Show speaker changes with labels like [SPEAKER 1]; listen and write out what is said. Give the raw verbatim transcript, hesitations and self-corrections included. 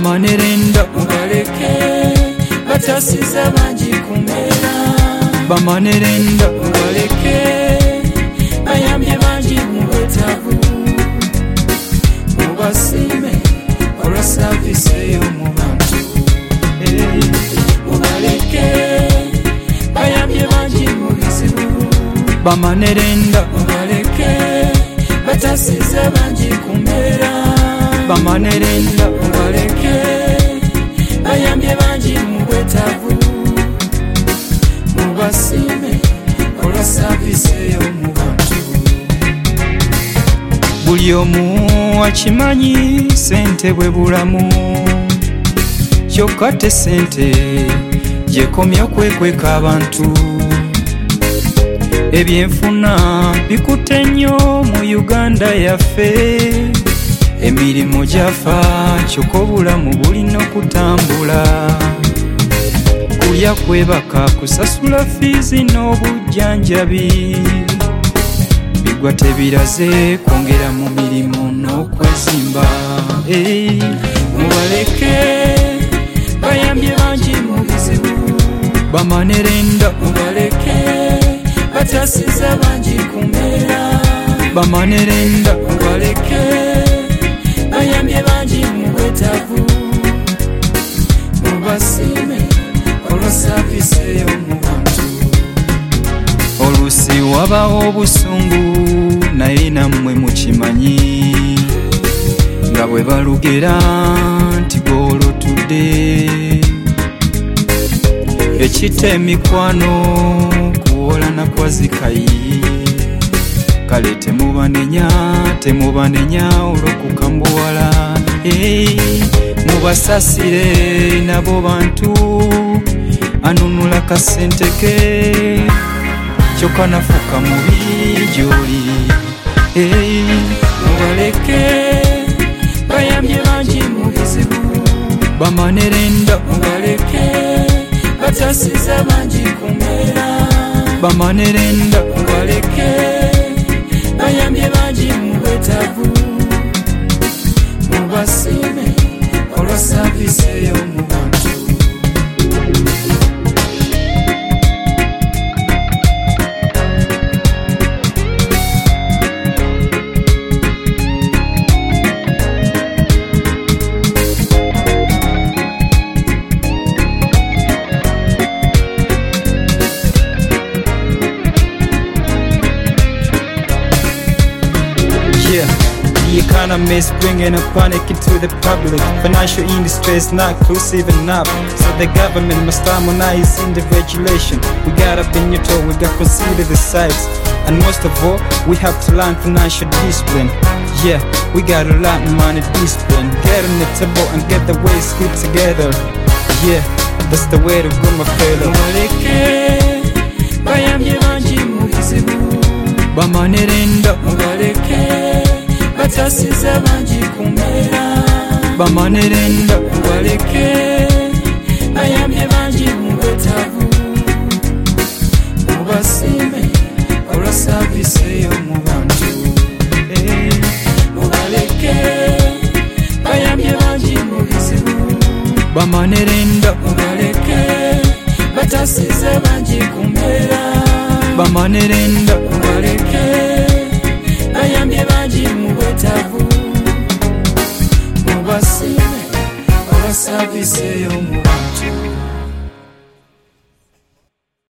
[SPEAKER 1] Bamanerenda
[SPEAKER 2] mubaleke batasiza bangi kumbeera.
[SPEAKER 1] Bamanerenda
[SPEAKER 2] mubaleke bayambye bangi mu bwetaavu. Mubasiime olwa saavisi ey'omu bantu. Mubaleke bayambye bangi mu bizibu.
[SPEAKER 1] Bamanerenda
[SPEAKER 2] mubaleke batasiza bangi kumbeera.
[SPEAKER 1] Bamanerenda
[SPEAKER 2] mubaleke bayambye bangi mu bwetaavu. Mubasiime olwa saavisi ey'omu bantu.
[SPEAKER 1] buli omu akimanyi sente bwe bulamu, kyokka te sente gyekomya okwekweka abantu. Ebyenfuna bikutte nnyo mu Uganda yaffe, emirimu gyafa kyokka obulamu bulina okutambula. Kulya kwebaka, kusasula fiizi n'obujjanjabi, bigwa tebiraze kwongera mu mirimu n'okwezimba. Hey.
[SPEAKER 2] Mubaleke bayambye bangi mu bizibu.
[SPEAKER 1] Bamanerenda
[SPEAKER 2] mubaleke batasiza bangi ku mbeera.
[SPEAKER 1] Bamanerenda
[SPEAKER 2] mubaleke bayambye bangi mu bwetaavu. Mubasiime olwa saavisi ey'omu bantu.
[SPEAKER 1] oluusi wabawo obusungu naye nammwe mukimanyi, nga bwe balugera nti gw'olotudde. Ekita emikwano kuwola na kwazikayi, kale temubanenya temubanenya olw'okukambuwala. Hey, mubasasire nabo bantu anunula kasente ke, kyokka nafuuka mubi gy'oli. Hey.
[SPEAKER 2] Mubaleke bayambye bangi mu bizibu.
[SPEAKER 1] Bamanerenda
[SPEAKER 2] mubaleke batasiza bangi ku mbeera.
[SPEAKER 1] Bamanerenda
[SPEAKER 2] mubaleke bayambye bangi mu bwetaavu. Mubasiime olwa saavisi ey'omu bantu.
[SPEAKER 1] Yeah, the economy is bringing a panic into the public. Financial industry is not inclusive enough, so the government must harmonize in the regulation. We gotta be neutral, we gotta consider the sides, and most of all, we have to learn financial discipline. Yeah, we gotta learn money discipline. Get on the table and get the ways good together. Yeah, that's the way to go, my fellow.
[SPEAKER 2] Mubaleke bayambye bangi mu bizibu.
[SPEAKER 1] Bamanerenda
[SPEAKER 2] mubaleke batasiza bangi ku mbeera.
[SPEAKER 1] Bamanerenda
[SPEAKER 2] mubaleke bayambye bangi mu bwetaavu. Mubasiime olwa saavisi ey'omu bantu.
[SPEAKER 1] Hey.
[SPEAKER 2] Mubaleke bayambye bangi mu bizibu.
[SPEAKER 1] Bamanerenda
[SPEAKER 2] mubaleke batasiza bangi ku mbeera.
[SPEAKER 1] Bamanerenda